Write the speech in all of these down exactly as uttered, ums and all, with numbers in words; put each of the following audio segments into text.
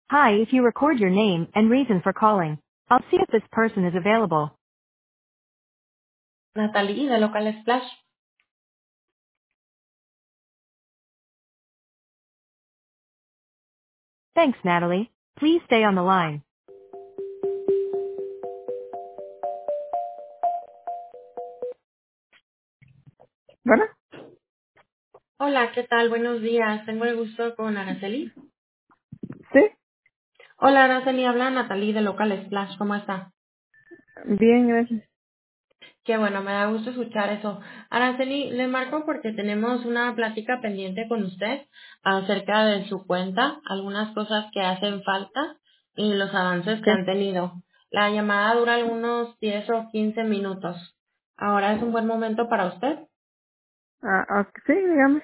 Hi, if you record your name and reason for calling, I'll see if this person is available. Natalie de Local Splash. Thanks, Natalie. Please stay on the line. Bueno, Hola, ¿qué tal? Buenos días. Tengo el gusto con Araceli. sí, Hola, Araceli, habla Natalie de Local Splash. ¿Cómo está? bien, gracias. Qué bueno, me da gusto escuchar eso. Araceli, le marco porque tenemos una plática pendiente con usted acerca de su cuenta, algunas cosas que hacen falta y los avances que ¿Qué? han tenido. La llamada dura algunos diez o quince minutos. ¿Ahora es un buen momento para usted? Ah, ah, sí, dígame.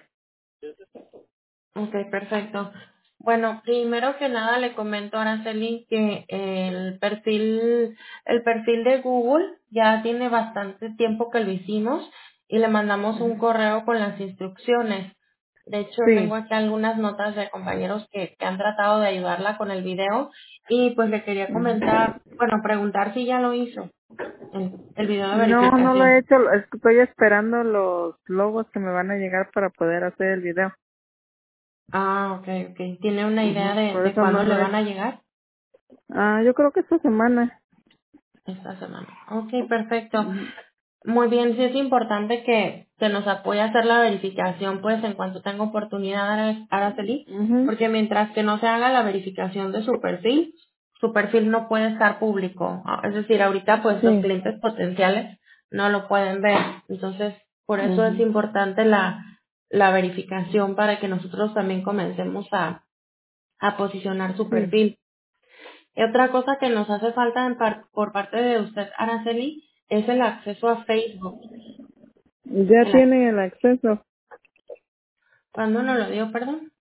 Ok, perfecto. Bueno, primero que nada le comento a Araceli que el perfil, el perfil de Google ya tiene bastante tiempo que lo hicimos y le mandamos un correo con las instrucciones. De hecho, tengo Sí, aquí algunas notas de compañeros que, que han tratado de ayudarla con el video y pues le quería comentar, bueno, preguntar si ya lo hizo, el, el video de no, no lo verificación. he hecho, es que estoy esperando los logos que me van a llegar para poder hacer el video. Ah, ok, ok. ¿Tiene una idea Ujú, de, por de eso no cuándo le lo he van hecho. a llegar? Ah, yo creo que esta semana. Esta semana. Ok, perfecto. Ujú, Muy bien, sí es importante que, que nos apoye a hacer la verificación, pues en cuanto tenga oportunidad, Ara- Araceli, ujú, porque mientras que no se haga la verificación de su perfil, su perfil no puede estar público. Ah, Es decir, ahorita pues los sí, clientes potenciales no lo pueden ver. Entonces, por eso es ujú, importante la, la verificación para que nosotros también comencemos a, a posicionar su sí. perfil. Y otra cosa que nos hace falta en par- por parte de usted, Araceli, es el acceso a Facebook. Ya El ac- tienen el acceso. ¿Cuándo nos lo dio, perdón?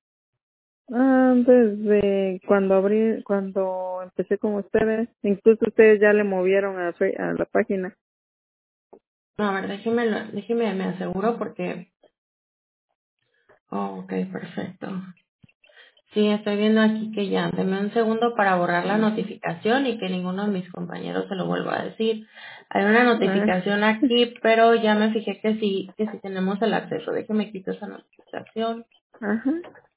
Antes de cuando abrí, cuando empecé con ustedes, incluso ustedes ya le movieron a, fe- a la página. No, a ver, déjeme, lo- déjeme, me aseguro porque... Oh, ok, perfecto. Sí, estoy viendo aquí que ya. Deme un segundo para borrar la notificación y que ninguno de mis compañeros se lo vuelva a decir. Hay una Ah, notificación aquí, pero ya me fijé que sí, que sí tenemos el acceso. Déjeme quitar esa notificación. ajá,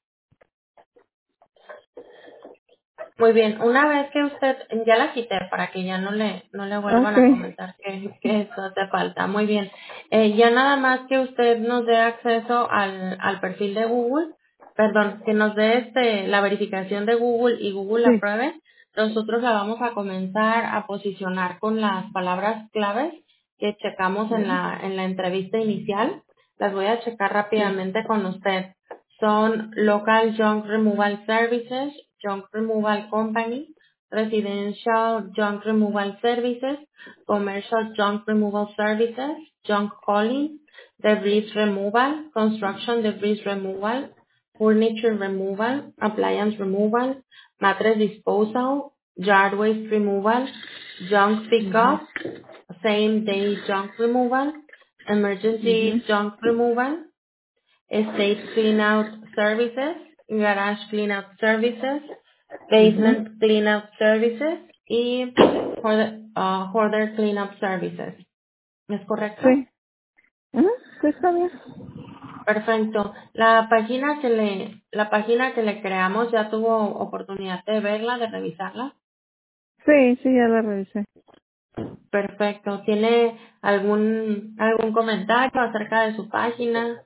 Muy bien, una vez que usted, ya la quité para que ya no le, no le vuelvan a okay, comentar que, que esto hace falta. Muy bien, eh, ya nada más que usted nos dé acceso al, al perfil de Google, perdón, que nos dé este, la verificación de Google y Google la sí, apruebe, nosotros la vamos a comenzar a posicionar con las palabras claves que checamos en ujú, la, en la entrevista inicial. Las voy a checar sí, rápidamente con usted. Son Local Junk Removal Services, Junk Removal Company, Residential Junk Removal Services, Commercial Junk Removal Services, Junk Hauling, Debris Removal, Construction Debris Removal, Furniture Removal, Appliance Removal, Mattress Disposal, Yard Waste Removal, Junk ujú, Pickup, Same Day Junk Removal, ujú, Emergency Junk Removal, Estate Cleanout Services, Garage Cleanout Services, ujú, Basement Cleanout Services y Hoarder, ah, Hoarder Cleanup Services. ¿Es correcto? sí, ujú, sí, está bien. Perfecto. La página que le, la página que le creamos ya tuvo oportunidad de verla, de revisarla. Sí, sí, ya la revisé. Perfecto. ¿Tiene algún, algún comentario acerca de su página?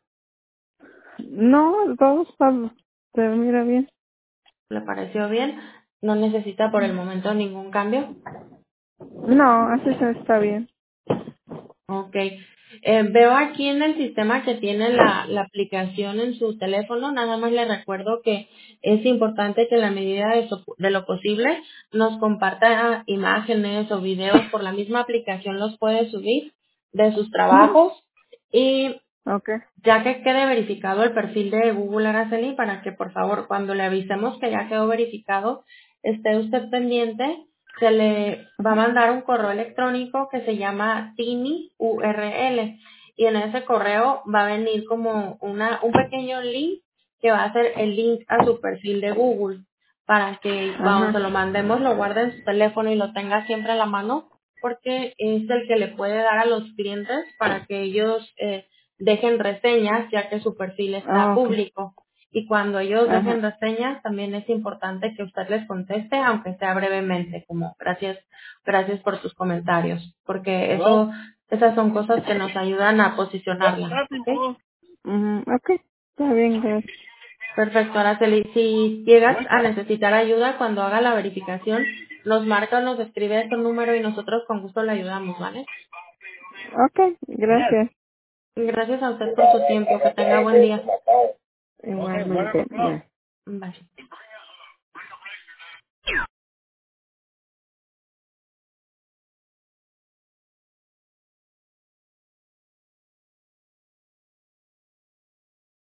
No, todo está, se mira bien. ¿Le pareció bien? ¿No necesita por el momento ningún cambio? No, así se está bien. Ok. Eh, veo aquí en el sistema que tiene la, la aplicación en su teléfono. Nada más le recuerdo que es importante que en la medida de, so- de lo posible nos comparta imágenes o videos por la misma aplicación los puede subir de sus Ujú, trabajos y okay, ya que quede verificado el perfil de Google Araceli, para que por favor cuando le avisemos que ya quedó verificado, esté usted pendiente, se le va a mandar un correo electrónico que se llama Tini U R L y en ese correo va a venir como una, un pequeño link que va a ser el link a su perfil de Google. para que cuando se Ajá. lo mandemos lo guarde en su teléfono y lo tenga siempre a la mano, porque es el que le puede dar a los clientes para que ellos eh, dejen reseñas, ya que su perfil está Ah, okay. público. Y cuando ellos dejen Ajá. reseñas, también es importante que usted les conteste, aunque sea brevemente, como gracias, gracias por sus comentarios, porque eso, esas son cosas que nos ayudan a posicionarla. ¿Ok? Ujú, okay. Está bien, gracias. Perfecto, Araceli. Si llegas a necesitar ayuda cuando haga la verificación, nos marca o nos escribe este número y nosotros con gusto le ayudamos, ¿vale? Okay, gracias. Gracias a usted por su tiempo. Que tenga buen día. Igualmente. Bye. Bye.